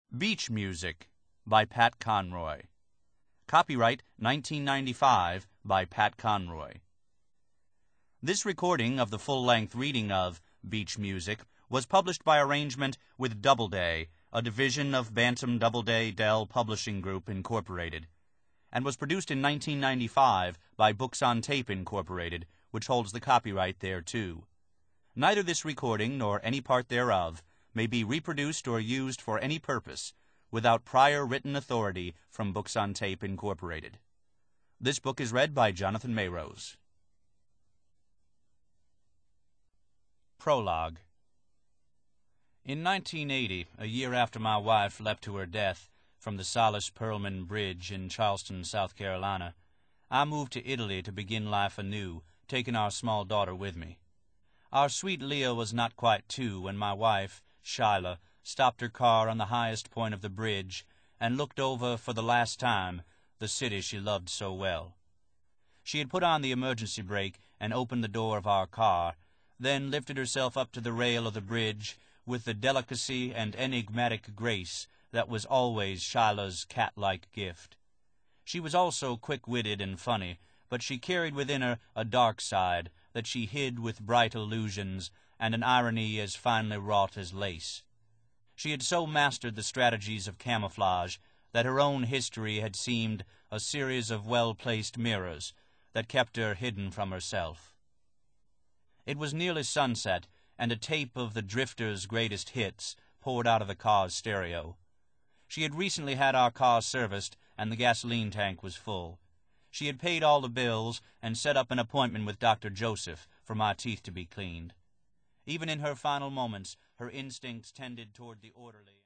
Beach Music by Pat Conroy. Copyright 1995 by Pat Conroy. This recording of the full-length reading of Beach Music was published by arrangement with Doubleday, a division of Bantam Doubleday Dell Publishing Group, Incorporated, and was produced in 1995 by Books on Tape, Incorporated, which holds the copyright thereto. Neither this recording nor any part thereof may be reproduced or used for any purpose without prior written authority from Books on Tape, Incorporated. This book is read by Jonathan Mayrose. Prologue. In 1980, a year after my wife leapt to her death from the Silas Perlman Bridge in Charleston, South Carolina, I moved to Italy to begin life anew, taking our small daughter with me. Our sweet Leah was not quite 2 when my wife, Shyla, stopped her car on the highest point of the bridge and looked over for the last time the city she loved so well. She had put on the emergency brake and opened the door of our car, then lifted herself up to the rail of the bridge with the delicacy and enigmatic grace that was always Shyla's cat-like gift. She was also quick-witted and funny, but she carried within her a dark side that she hid with bright illusions and an irony as finely wrought as lace. She had so mastered the strategies of camouflage that her own history had seemed a series of well-placed mirrors that kept her hidden from herself. It was nearly sunset, and a tape of the Drifters' greatest hits poured out of the car's stereo. She had recently had our car serviced, and the gasoline tank was full. She had paid all the bills and set up an appointment with Dr. Joseph for my teeth to be cleaned. Even in her final moments, her instincts tended toward the orderly.